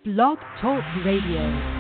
Blog Talk Radio.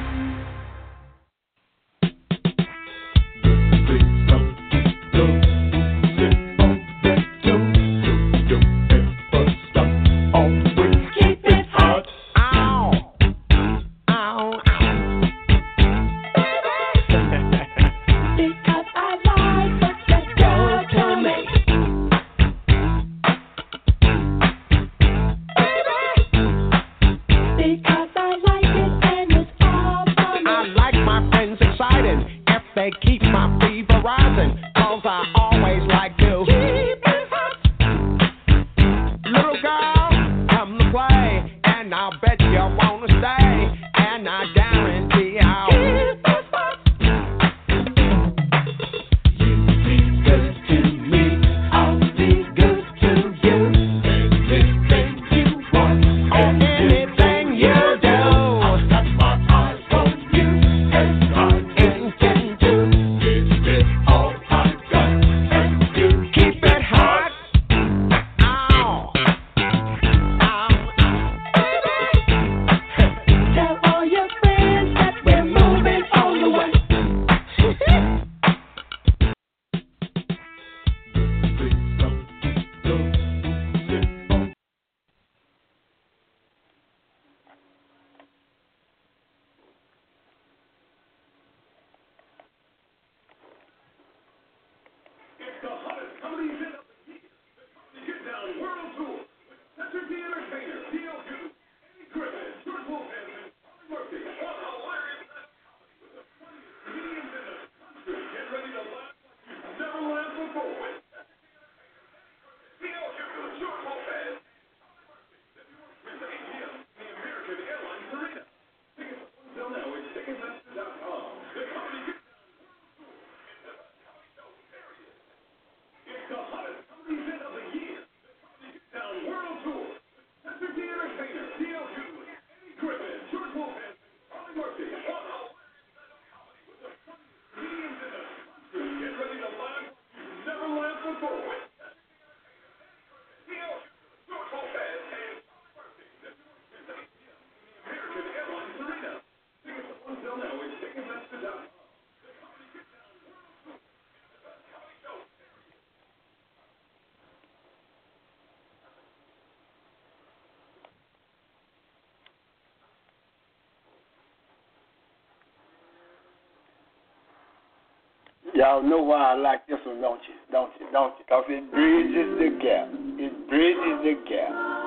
Y'all know why I like this one, don't you? Don't you? Don't you? Because it bridges the gap. It bridges the gap.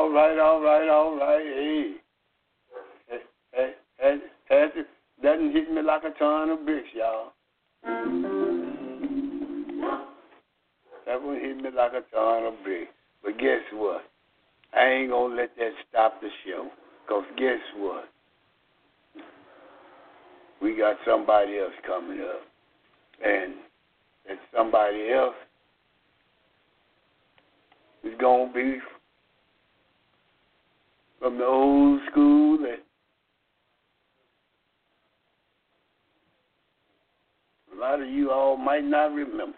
all right, all right, all right. Hey, doesn't hit me like a ton of bricks, y'all. That one hit me like a ton of bricks. But guess what? I ain't gonna let that stop the show. Because guess what? We got somebody else coming up. And that somebody else is gonna be from the old school that a lot of you all might not remember.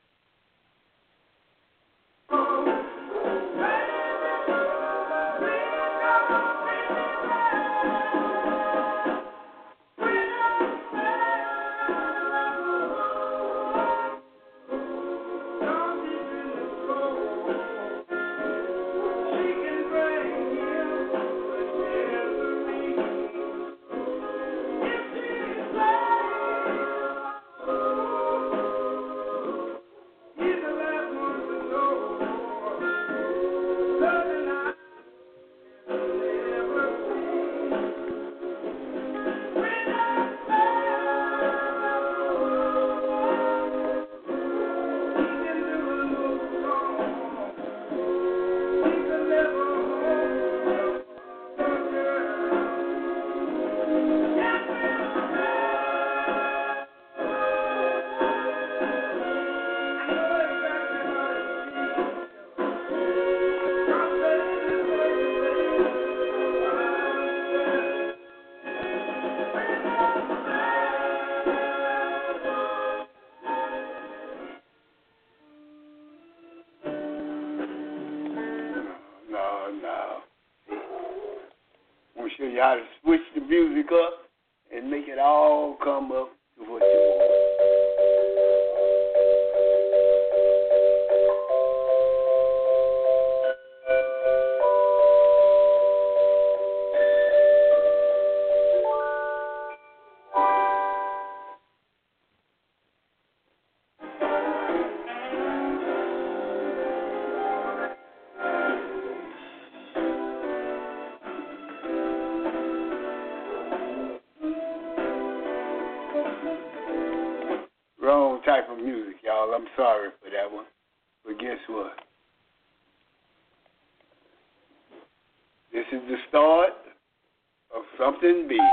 No. I'm going to show you how to switch the music up and make it all come up to what you want. Wrong type of music, y'all. I'm sorry for that one. But guess what? This is the start of something big.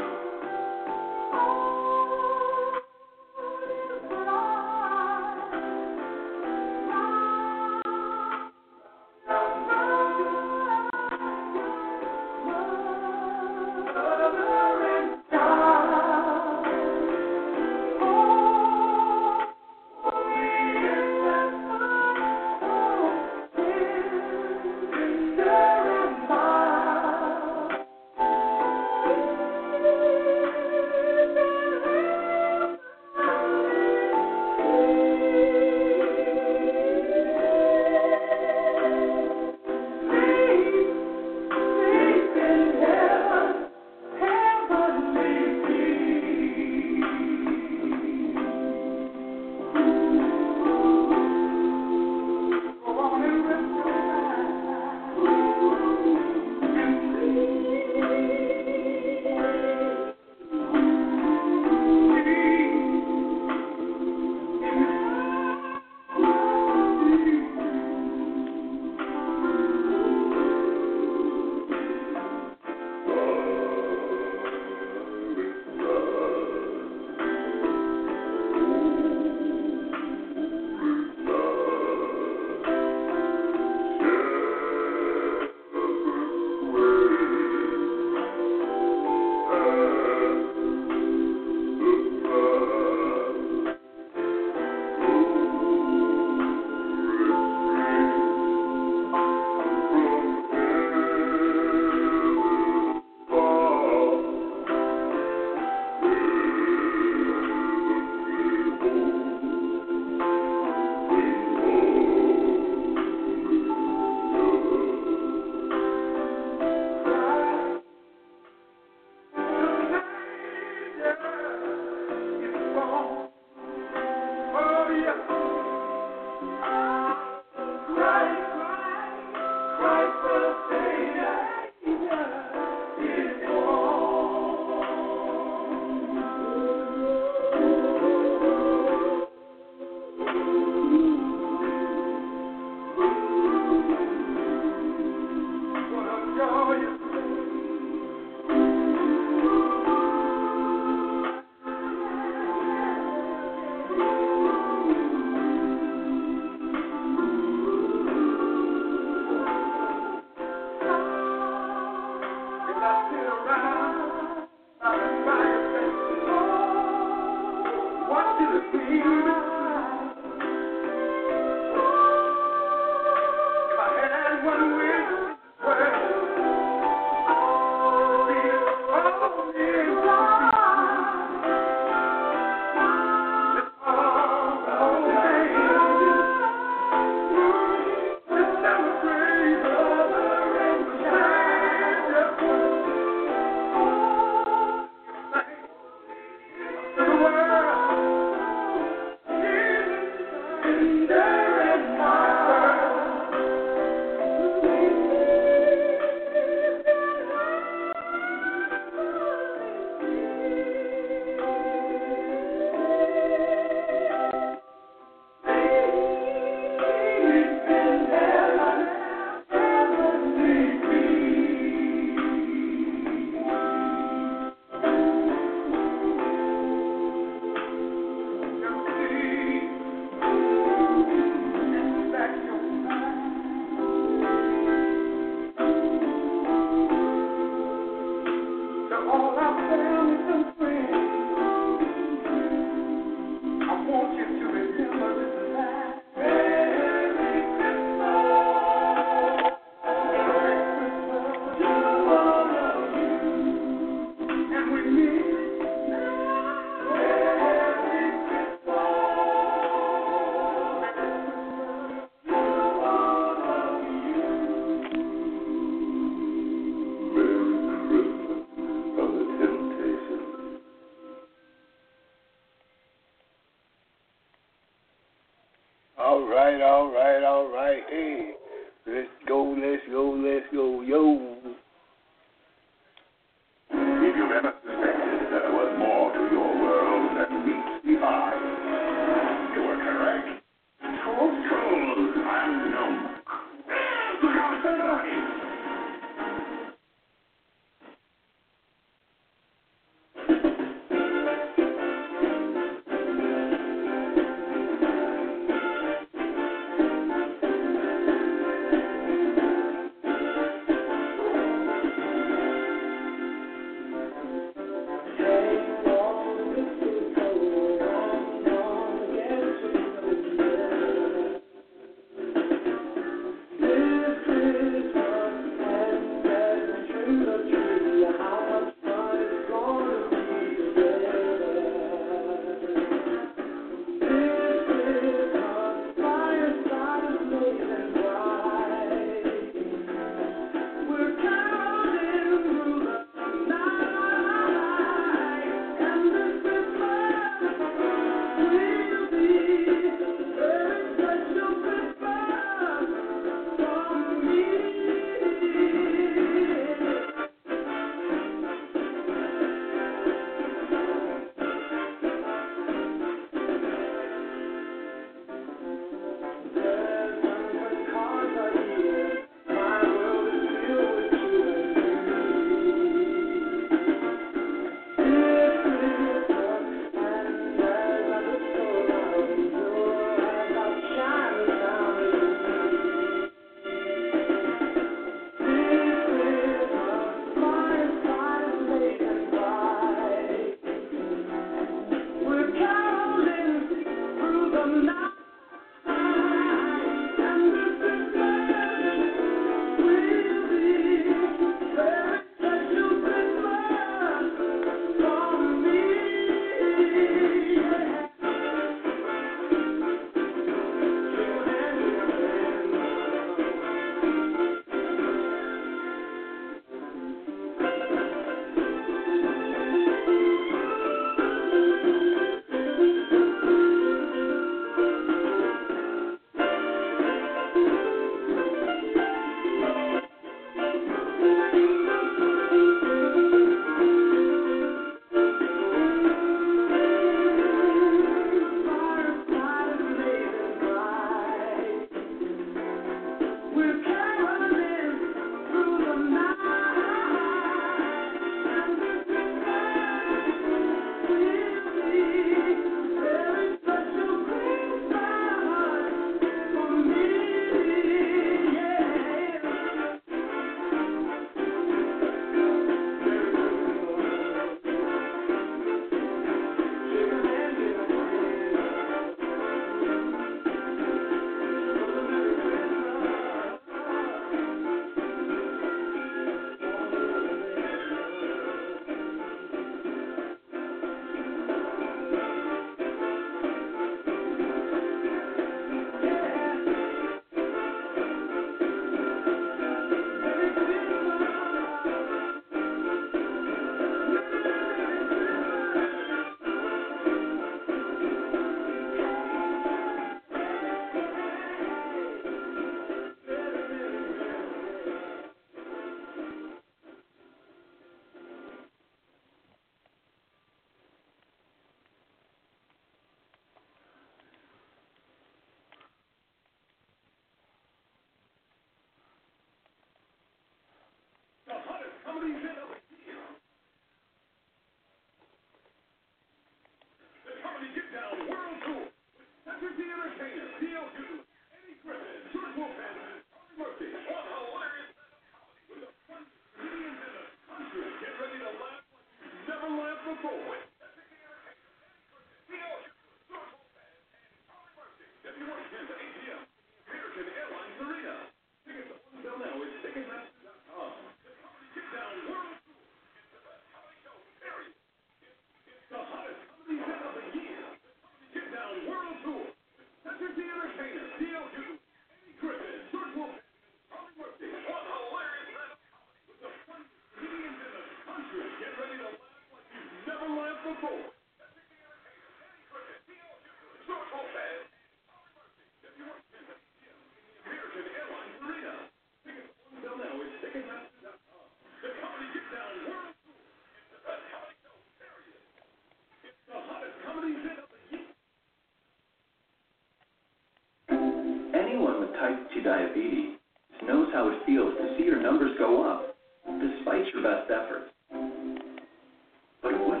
Anyone with type 2 diabetes knows how it feels to see your numbers go up, despite your best efforts. But what?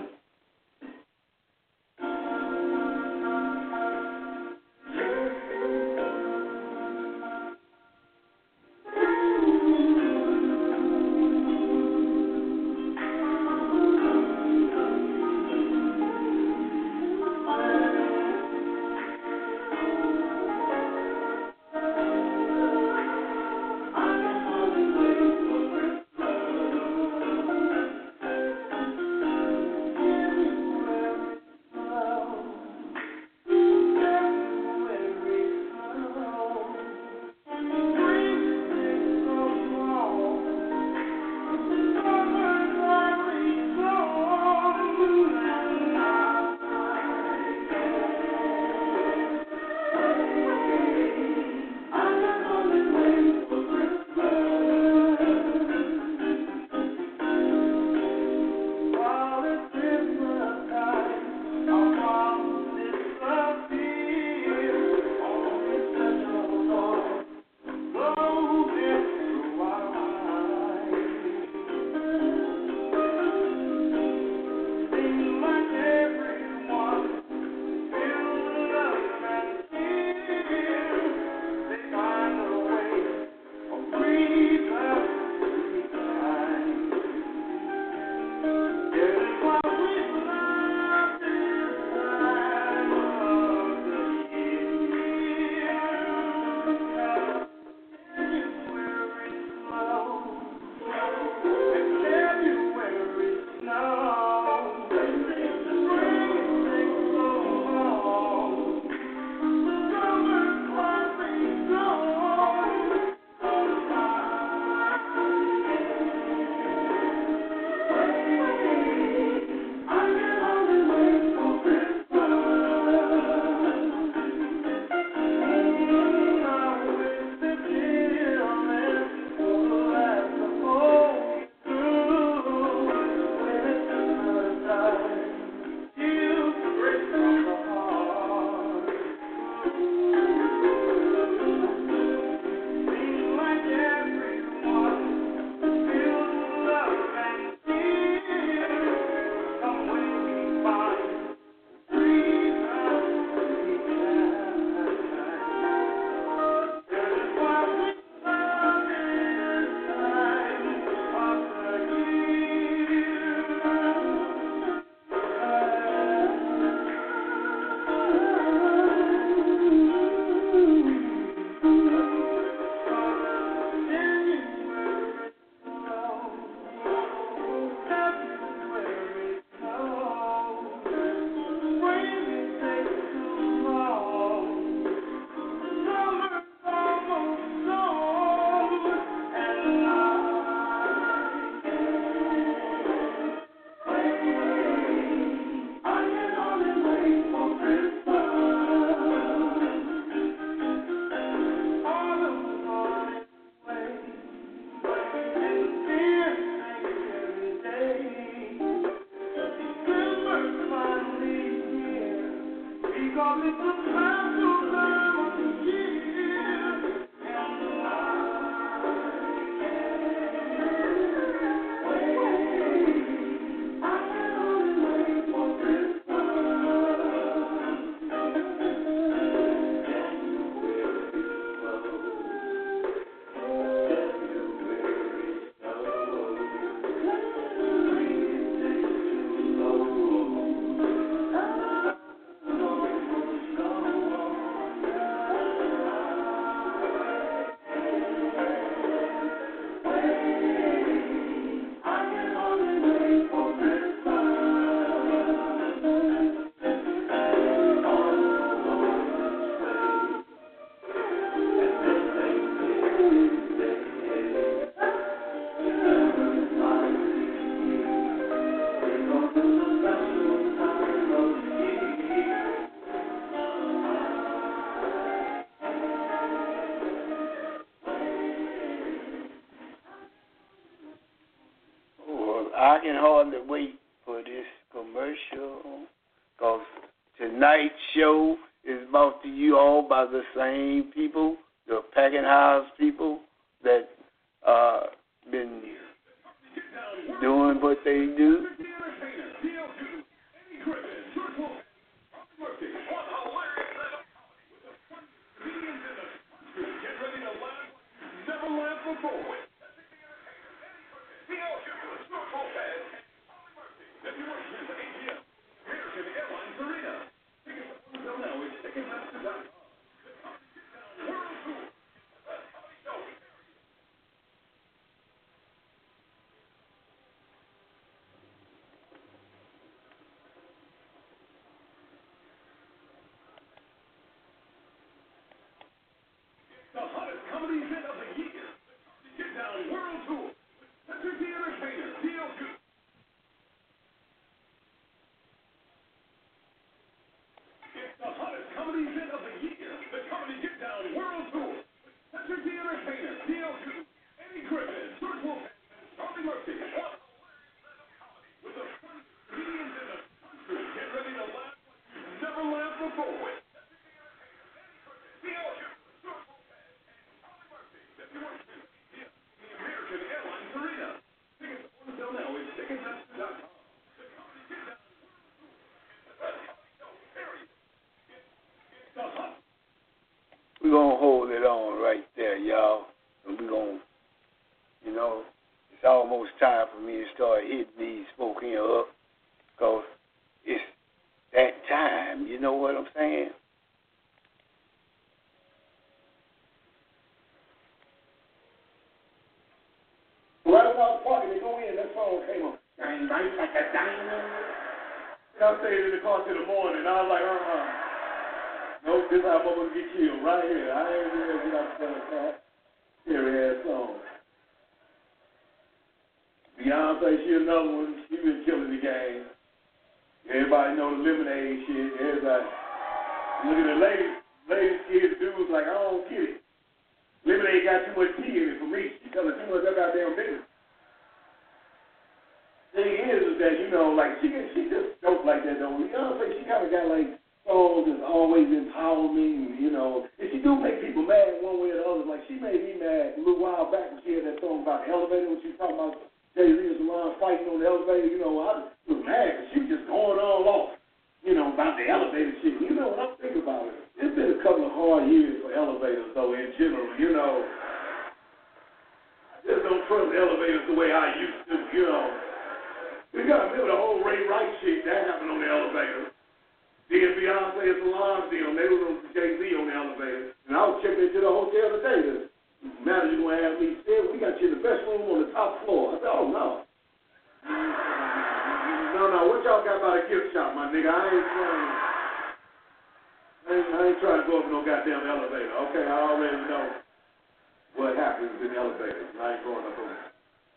I can hardly wait for this commercial, because tonight's show is brought to you all by the same people, the Packing House people that been doing what they do. The hottest comedy hit of the year, the Get Down World Tour. Mr. The Entertainer, DL2. It's the hottest comedy hit of the year, the Comedy Get Down World Tour. Mr. The Entertainer, DL2. Eddie Griffin, George Wolf, Charlie Murphy. With the first comedians in the country, get ready to laugh like you've never laughed before. We're going to hold it on right there, y'all. And we're going to, it's almost time for me to start hitting these folk here up, because it's that time. You know what I'm saying? Right when I was parking, they go in, that song came on. Dang, like a diamond. I stayed in the car till the morning. I was like, nope, this is how I'm going to get killed right here. I ain't going to get out the car. Scary ass song. Beyonce, she another one. She been killing the game. Everybody know the Lemonade shit. Everybody. Look at the ladies kids, dudes like, I don't get it. Lemonade got too much tea in it for me. She telling too much of that goddamn business. Thing is that, like, she just dope like that, though. Beyonce, she kind of got, like, songs that's always empowerment, and she do make people mad one way or the other. Like, she made me mad a little while back when she had that song about the elevator, when she was talking about Jay-Z and Salon fighting on the elevator. I was mad because she was just going all off, about the elevator shit. When I think about it, it's been a couple of hard years for elevators, though, in general, I just don't trust elevators the way I used to, You got to remember the whole Ray Rice shit that happened on the elevator. Then Beyonce and Solange, they were on Jay-Z on the elevator. And I was checking into the hotel today. The manager going to ask me, said, we got you in the best room on the top floor. I said, oh, no. No, what y'all got about a gift shop, my nigga? I ain't trying to go up in no goddamn elevator. Okay, I already know what happens in elevators. I ain't going up on it.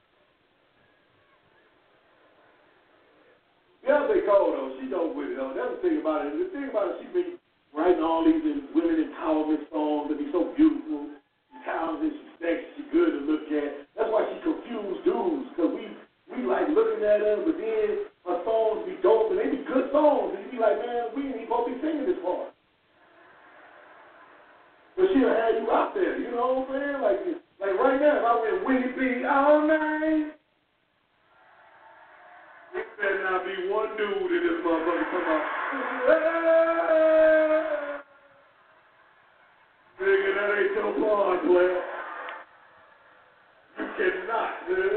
Beyonce Cole, though, she dope with it, though. That's the thing about it. The thing about it, she been writing all these women empowerment songs that be so beautiful. She's talented, she's sexy, she's good to look at. That's why she confused dudes, because we like looking at her, but then her songs be dope, and they be good songs. And you be like, man, we ain't even supposed to be singing this part. But she'll have you out there, you know what I'm saying? Like right now, if I went Winnie B all night, it better not be one dude in this motherfucker come out. Nigga, that ain't your part, player. You cannot.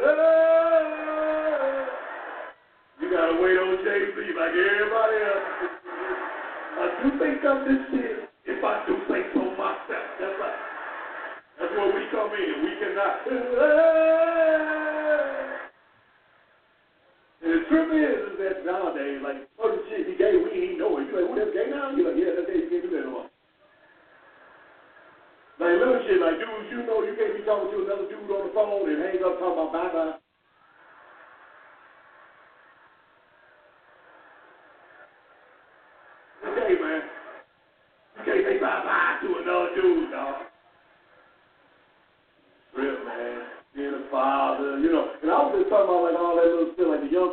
You gotta wait on Jay-Z like everybody else. I do think of this shit if I do think so myself. That's right. That's where we come in. We cannot. And the truth is that nowadays, like, other shit be gay, we ain't know it. You like, what, that's gay now? You like, yeah, that's gay, you can't do that no more. Like, little shit, like, dudes, you can't be talking to another dude on the phone and hang up talking about bye-bye. Okay, man. You can't say bye-bye to another dude, dog. Real, man. Being a father, And I was just talking about, like, all that little stuff, like the young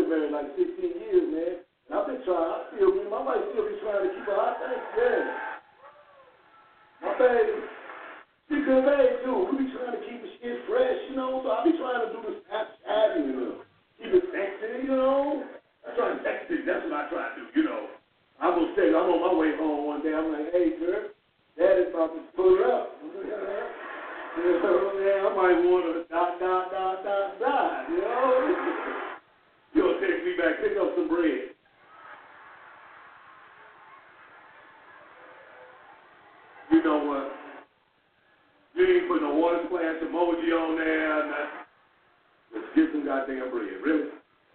been married like 16 years, man. And I've been trying. My wife still be trying to keep her hot thing. Yeah. My baby, she good baby too. We be trying to keep the shit fresh, you know. So I be trying to do the Snapchat, you know. Keep it sexy, you know. I try to sexy. That's what I try to do, you know. I'm gonna say, I'm on my way home one day. I'm like, hey, girl, Daddy's about to pull it up. You know, I might want to ... You know? You'll text me back, pick up some bread. You know what? You ain't put no water splash emoji on there, nothing. Just get some goddamn bread, really?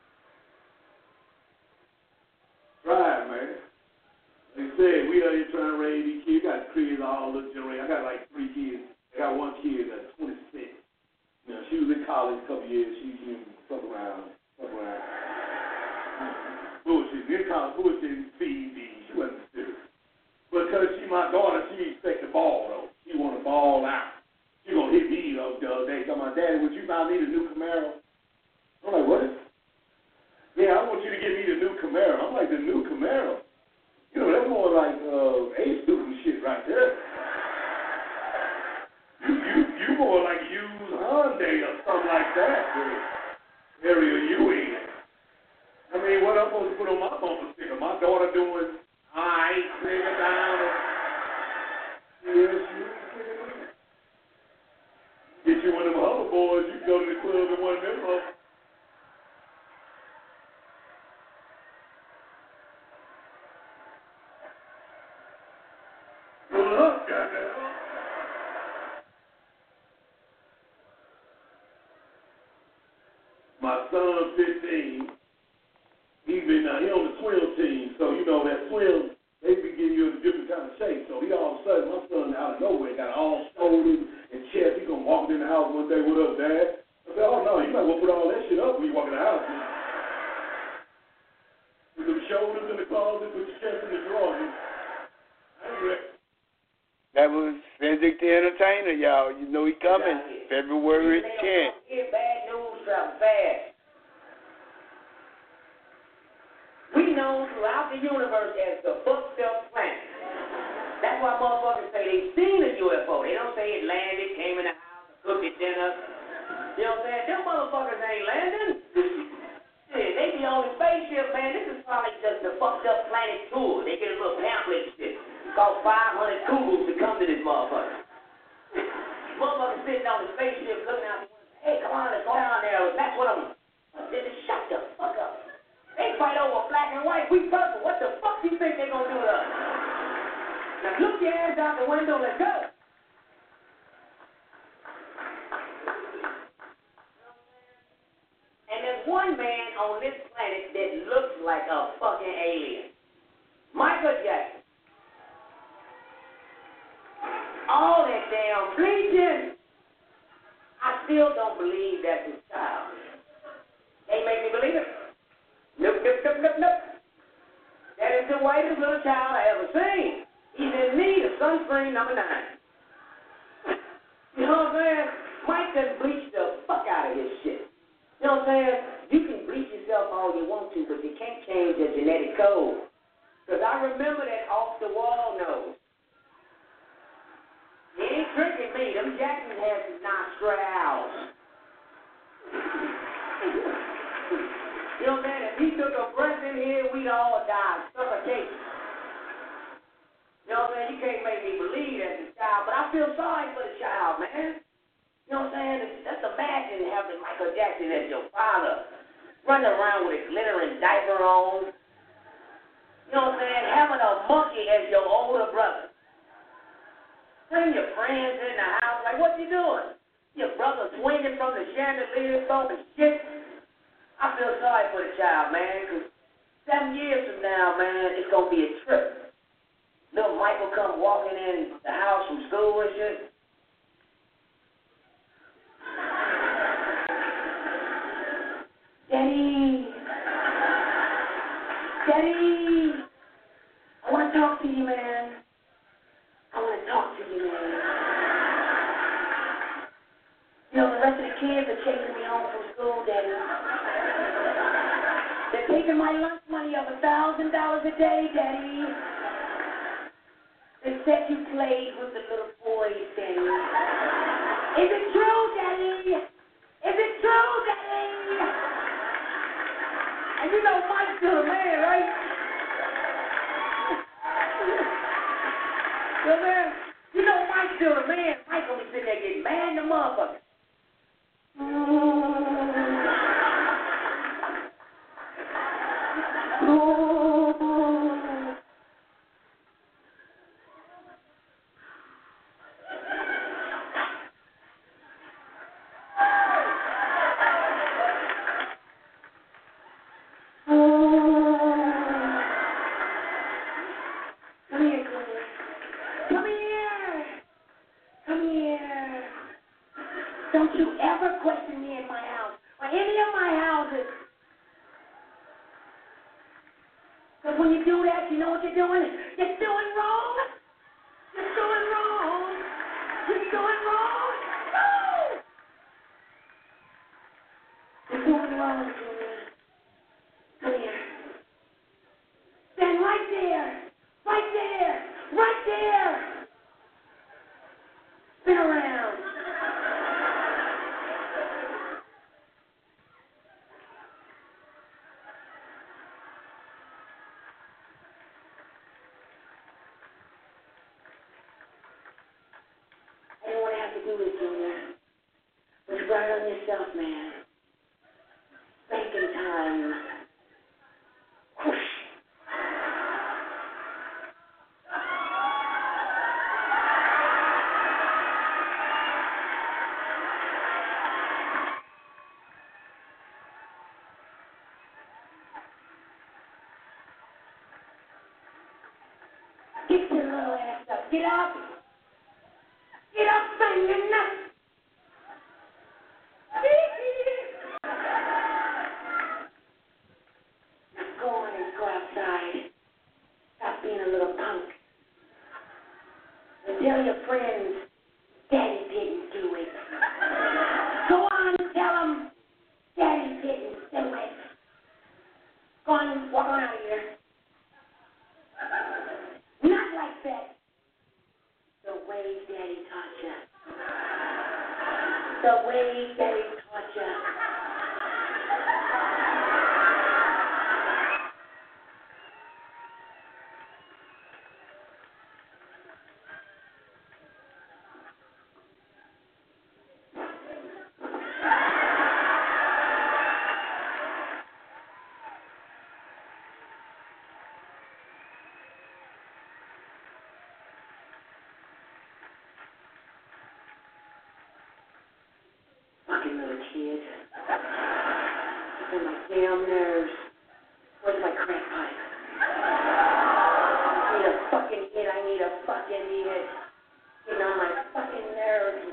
Try it, man. Like I said, we out here trying to raise these kids. Got kids all the generation. I got like 3 kids. I got one kid that's 26. You know, she was in college a couple years. She fuck around. Bullshit. In college, bullshit, CED. She wasn't serious. But because she my daughter, she expect the ball, though. She want the ball out. She gonna hit me the other day. Tell my daddy, would you buy me the new Camaro? I'm like, what? Yeah, I want you to get me the new Camaro. I'm like, the new Camaro? You know, that's more like A student shit right there. You more like used Hyundai or something like that, the area you in. I mean, what I'm supposed to put on my bumper sticker? My daughter doing alright, nigga down. Yes, you get you one of them other boys, you can go to the club and one of them up. Pull up, goddamn. My son, 15, he on the swim team, so you know that swim, they be getting you in a different kind of shape. So he all of a sudden, my son out of nowhere got all shoulders and chest. He gonna walk in the house one day, what up, Dad? I said, oh no, you might well put all that shit up when you walk in the house. Put the shoulders in the closet, put your chest in the drawer. That was Cedric the Entertainer, y'all. You know he coming February 10th. Bad news travel fast. We know throughout the universe as the fucked up planet. That's why motherfuckers say they seen a UFO. They don't say it landed, came in the house, cooked it dinner. You know what I'm saying? Them motherfuckers ain't landing. Shit, they be on the spaceship, man. This is probably just the fucked up planet tour. They get a little pamphlet and shit. Cost 500 kugels to come to this motherfucker. Motherfuckers sitting on the spaceship looking out the window. Hey, come on, let's go down there. That's what I'm. Shut the fuck up. They fight over black and white. We purple. What the fuck do you think they gonna do to us? Now look your ass out the window. Let's go. And there's one man on this planet that looks like a fucking alien. Michael Jackson. All that damn bleaching. I still don't believe that's his child. Ain't make me believe it. Nope. That is the whitest little child I ever seen. He's in need of sunscreen number 9. You know what I'm saying? Mike done bleached the fuck out of his shit. You know what I'm saying? You can bleach yourself all you want to, but you can't change your genetic code. Because I remember that off-the-wall nose. He ain't tricking me. Them Jacksons had some nostrils. You know what I'm saying? If he took a breath in here, we'd all die. Suffocation. You know what I'm saying? You can't make me believe that's his child, but I feel sorry for the child, man. You know what I'm saying? Just imagine having Michael Jackson as your father, running around with a glittering diaper on. You know what I'm saying? Having a monkey as your older brother. Bring your friends in the house, like, what you doing? Your brother swinging from the chandelier, throwing shit. I feel sorry for the child, man, because 7 years from now, man, it's going to be a trip. Little Michael come walking in the house from school and shit. Daddy, I want to talk to you, man. I want to talk to you, man. You know, the rest of the kids are chasing me home from school, Daddy. taking my lunch money of $1,000 a day, Daddy. They said you played with the little boys, Daddy. Is it true, Daddy? Is it true, Daddy? And you know Mike's still a man, right? You know, man? You know Mike's still a man. Mike gonna be sitting there getting mad in the motherfucker. Don't you ever question me in my house or any of my houses. Because when you do that, you know what you're doing? You're doing wrong. You're doing wrong. You're doing wrong. No! You're doing wrong, Junior. Come here. Stand right there. Right there. Right there. Spin around. I don't want to have to do this, Junior. But you brought it on yourself, man. Spanking time. Whoosh. Get your little ass up. Get up. Get up, banging. Go on and go outside. Stop being a little punk. And tell your friends Daddy didn't do it. Go on and tell them Daddy didn't do it. Go on and walk on out of here. Not like that. The way Daddy taught you. The way Daddy taught you. Fucking little kid. It's on my damn nerves. Where's my crack pipe? I need a fucking hit. I need a fucking hit. Getting on my fucking nerves.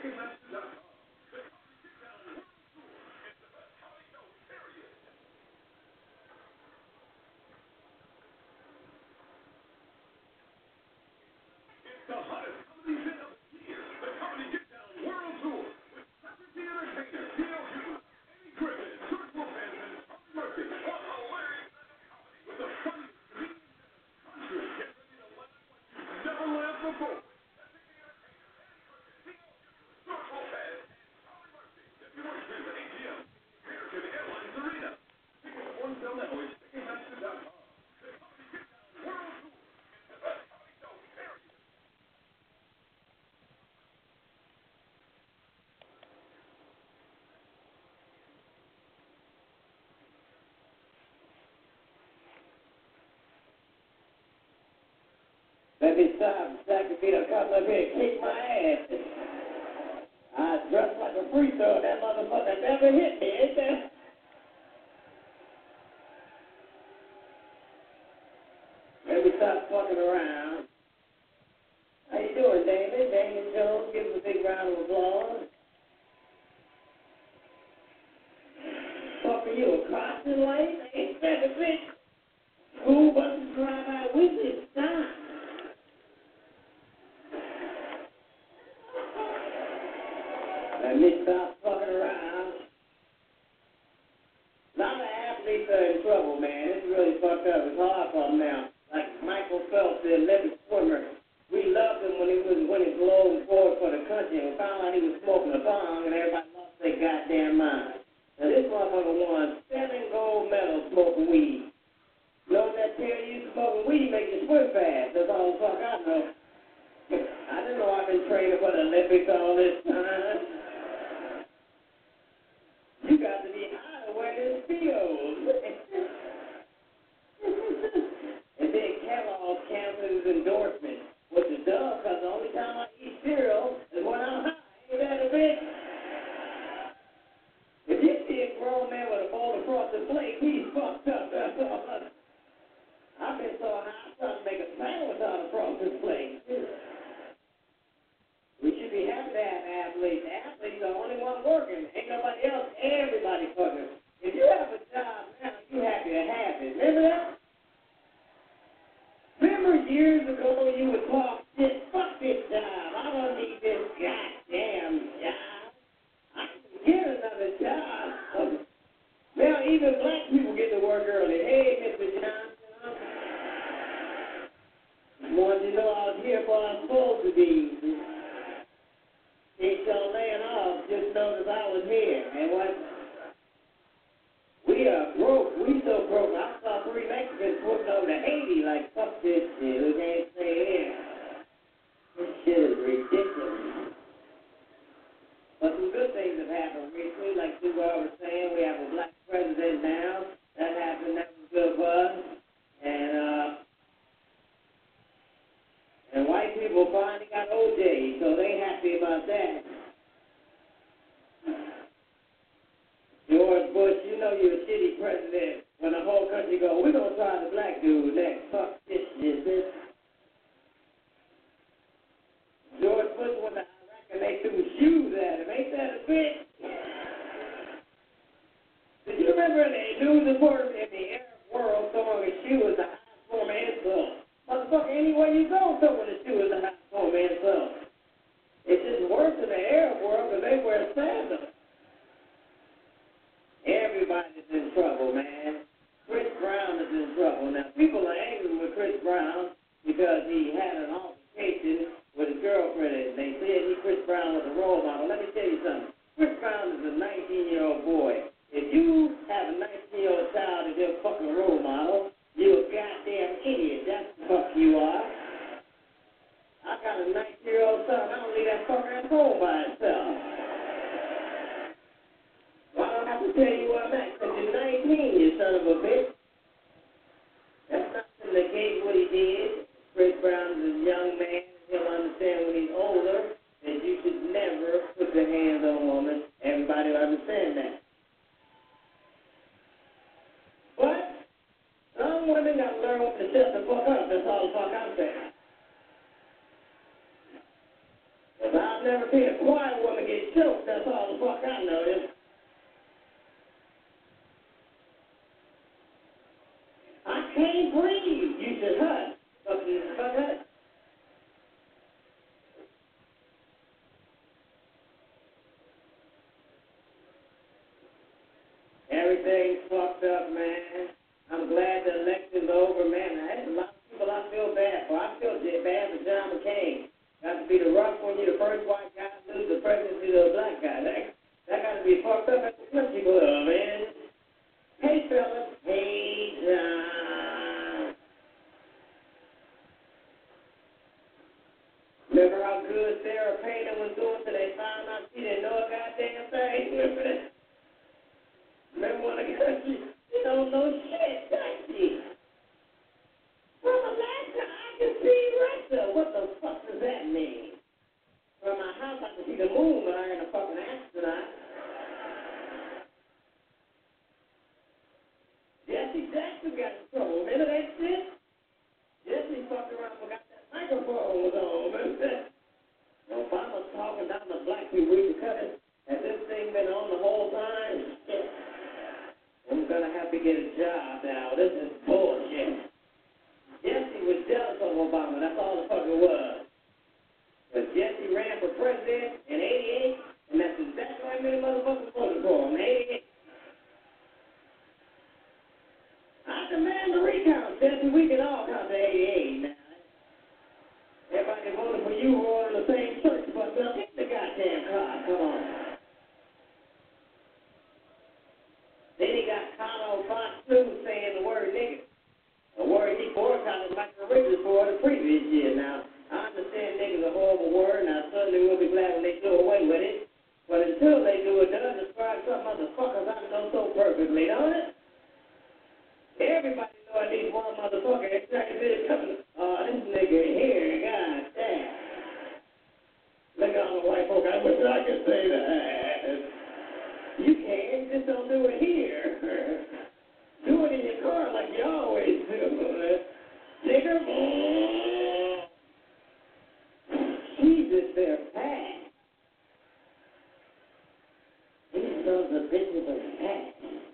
Let me stop. Sacrifice come up here and kick my ass. I dressed like a free throw. That motherfucker never hit me, ain't that? Let me stop fucking around. How you doing, David? Damon Jones, give him a big round of applause. Fuck are you, a crossing lane? Ain't that a bitch? School buses drive by with me. Stop. Let me stop fucking around. A lot of athletes are in trouble, man. It's really fucked up. It's hard for them now. Like Michael Phelps, the Olympic swimmer. We loved him when he was winning gold and forward for the country, and we found out he was smoking a bong, and everybody lost their goddamn mind. Now this motherfucker won 7 gold medals smoking weed. You know what that tell you? Smoking weed make you swim fast. That's all the fuck I know. I didn't know I've been training for the Olympics all this time. You got to be high to wear this field. And then Kellogg's canceled his endorsement, which is dumb, because the only time I eat cereal is when I'm high. Ain't that a bitch? If you see a grown man with a bowl of frosted flakes, he's fucked up. That's all. I've been so high, I'm trying to make a sandwich out of frosted flakes. We should be happy to have athletes. Athletes are the only one working. Ain't nobody else. Everybody fucking. If you have a job now, you happy to have it. Remember that? Remember years ago you would talk shit, fuck this job. I don't need this goddamn job. I can get another job. Now even black people get to work early. Hey, Mr. Johnson. Wanted to know I was here for I'm supposed to be. If y'all laying off, just notice I was here. And what? We are broke. We so broke. I saw 3 Mexicans swimming over to Haiti like, fuck this shit. We can't stay here. This shit is ridiculous. But some good things have happened recently. Like Duval was saying, we have a black president now. That happened. That was good for us. And white people finally got OJ, so they happy about that. George Bush, you know you're a shitty president when the whole country go, we're going to try the black dude next. Fuck this shit. George Bush went to Iraq and they threw shoes at him. Ain't that a bitch? Did you remember in the news reports in the Arab world throwing a shoe as a high form of insult? Motherfucker, anywhere you go, throwing a shoe as a high form of insult. It's just worse in the Arab world because they wear sandals. Everybody's in trouble, man. Chris Brown is in trouble. Now, people are angry with Chris Brown because he had an altercation with his girlfriend, and they said Chris Brown was a role model. Let me tell you something. Chris Brown is a 19-year-old boy. If you have a 19-year-old child as your fucking role model, you're a goddamn idiot. That's the fuck you are. I got a 19-year-old son. I don't leave that fucker at home by himself. Well, I don't have to tell you where I'm at, because you're 19, you son of a bitch. That's not to negate what he did. Chris Brown is a young man. He'll understand when he's older that you should never put your hands on a woman. Everybody will understand that. But some women got to learn when to shut the fuck up. That's all the fuck I'm saying. Because I've never seen a quiet woman get choked, that's all the fuck I noticed. I can't breathe. You should hush. Fuck hush. Everything's fucked up, man. I'm glad the election's over, man. There's a lot of people I feel bad for. I feel bad for John McCain. Got to be the rough when you're the first white guy to lose the presidency to a black guy. That got to be fucked up at the country club, man. Hey, fellas. Hey, John. Remember how good Sarah Palin was doing till they found out she didn't know a goddamn thing? Remember when the country, she don't know shit, does she? From Alaska, I can see Russia. What the fuck does that mean? From my house, I can see the moon, but I ain't a fucking astronaut. Jesse Jackson got in trouble. Remember that shit? Jesse fucked around and forgot that microphone was on. Remember? Obama's talking down the black people repercussions. Has this thing been on the whole time? Shit. I'm gonna have to get a job now. This is bullshit. Jesse was jealous of Obama. That's all the fuck it was. Because Jesse ran for president in 88, and that's exactly how many motherfuckers voted for him. 88. I demand the recount, Jesse. We can all count to 88 now. Everybody voted for you who are in the same church, but now get the goddamn car. Come on. Then he got caught on Fox News saying the word nigga. A word he boycotted Michael Richards for the previous year. Now, I understand niggas a horrible word, and I certainly will be glad when they do away with it. But until they do, it does describe some motherfuckers I know so perfectly, don't it? Everybody know at least one motherfucker exactly this coming. Oh, this nigga here, god damn. Look at all the white folk, I wish I could say that. You can, just don't do it here. Do it in your car like you always do. Nigga, Jesus, they're fat. These sons of bitches are fat.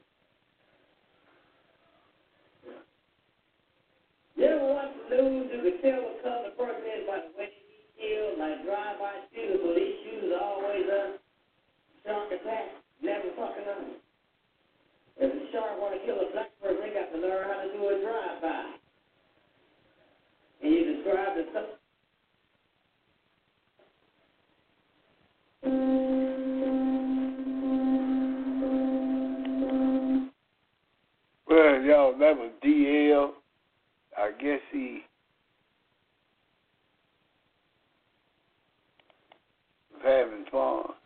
You ever watch the news? You can tell what color the person is by the way he's killed, like drive-by shooters, police shooters always up. Shark attack, never fucking up. If a shark want to kill a black person, they got to learn how to do a drive-by. And you describe the stuff. Well, y'all, that was DL. I guess he was having fun.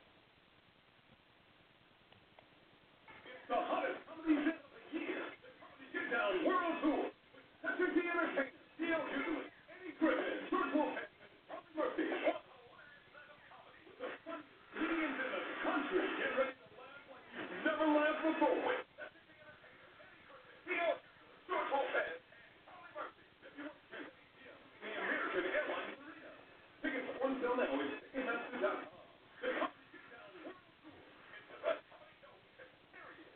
It's the hottest comedy hit of the year. The Comedy Get Down World Tour. With Cedric the Entertainer, D.L. Hughley, Eddie Griffin, George Wolfgang, and Tommy Murphy. One hour of comedy with the funniest comedians in the country. Get ready to laugh like you've never laughed before. With Cedric the Entertainer, Eddie Griffin, D.L. Hughley, George Wolfgang, and Tommy Murphy. February 10th, 8 p.m. The American Airlines Arena. Tickets on sale now at Ticketmaster.com. The Comedy Get Down World Tour. It's the best comedy show. Period.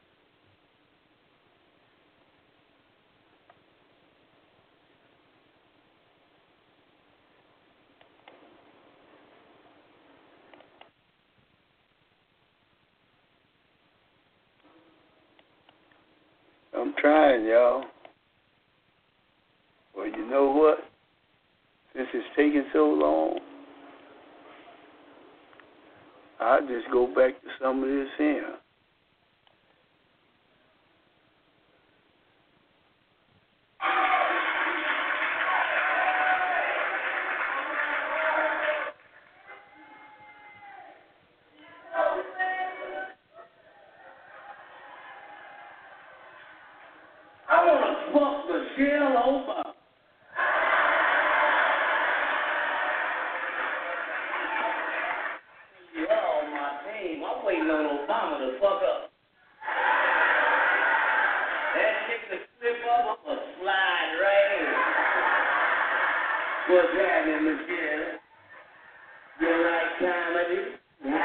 I'm trying, y'all. Well, you know what? Since it's taking so long, I'll just go back to some of this here. I want to fuck Michelle Obama. Oh, my team. I'm waiting on Obama to fuck up. That nigga slip up, I'm going to slide right in. What's happening, Michelle? You like comedy?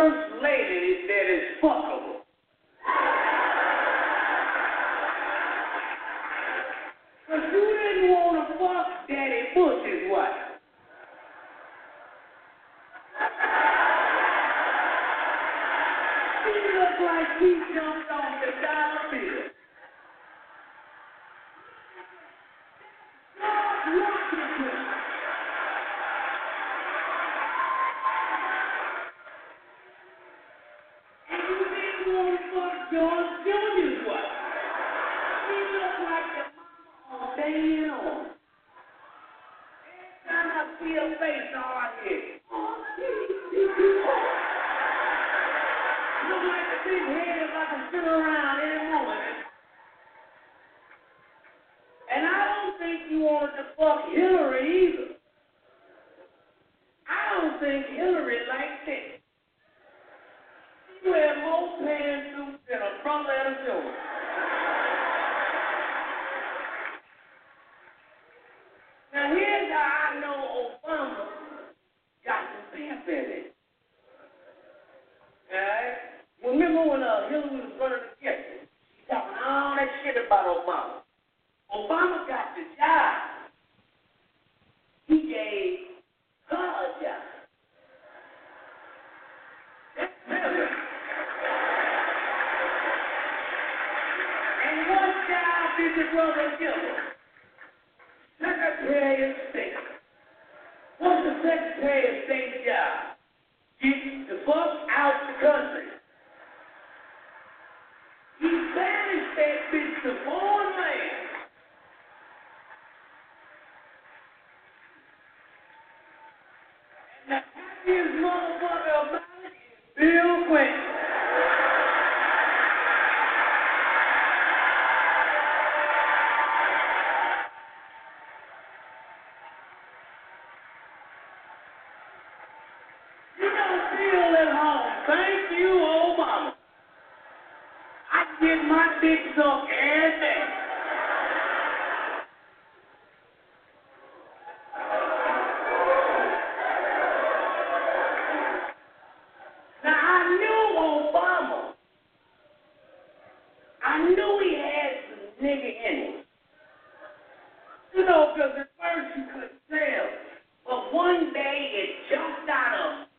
first lady that is fuckable. But you didn't want to fuck Daddy Bush's wife. She looked like she jumped off the dollar bill. And you didn't want to fuck George Jr.'s wife. She looked like the mama on Day On. Every time I see her face, all I hear is, look like a big head if I can sit around any moment. And I don't think you wanted to fuck Hillary either. I don't think Hillary liked it. She wear more pantsuits than a brother at a show. Now here's how I know Obama got some pimp in it. Alright? Remember when Hillary was running against him? She talking all that shit about Obama. Obama got the job. He gave her a job. And what job did the brother give her? Secretary of State. What's the Secretary of State's job? Get the fuck out the country. He banished that bitch to foreign land. And the happiest motherfucker about it is Bill Clinton. You don't feel at home. Thank you, Obama. I get my dick sucked every day. Now, I knew Obama. I knew he had some nigga in him. You know, because at first you couldn't tell. But one day it jumped out of him.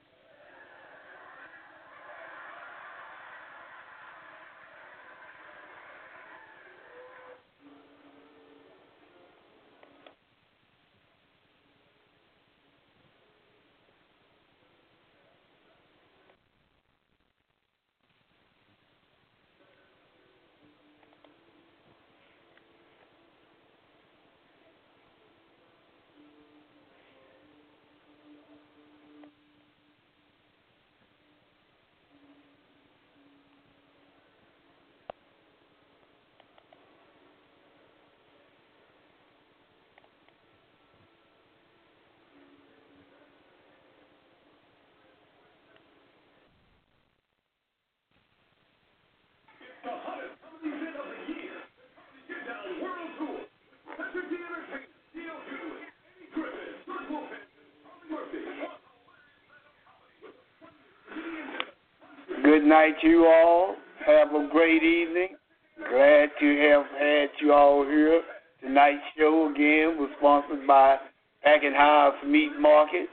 The hottest comedy hit of the year. The Comedy Get Down World Tour. Patrick the Entertainer, D.L. Hughley, Eddie Griffin, Burt Wolfman, Charlie Murphy. Good night, you all. Have a great evening. Glad to have had you all here. Tonight's show again was sponsored by Packing House Meat Market,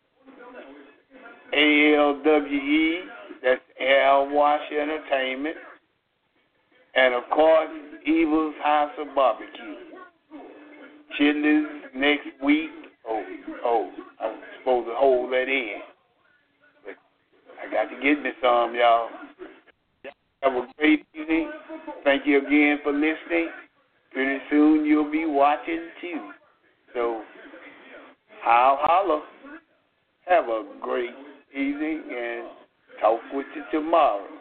ALWE, that's Al Wash Entertainment, and of course, Evil's House of Barbecue. Chili's next week. Oh, I'm supposed to hold that in. But I got to get me some, y'all. Have a great evening. Thank you again for listening. Pretty soon you'll be watching too. So, I'll holler. Have a great evening and talk with you tomorrow.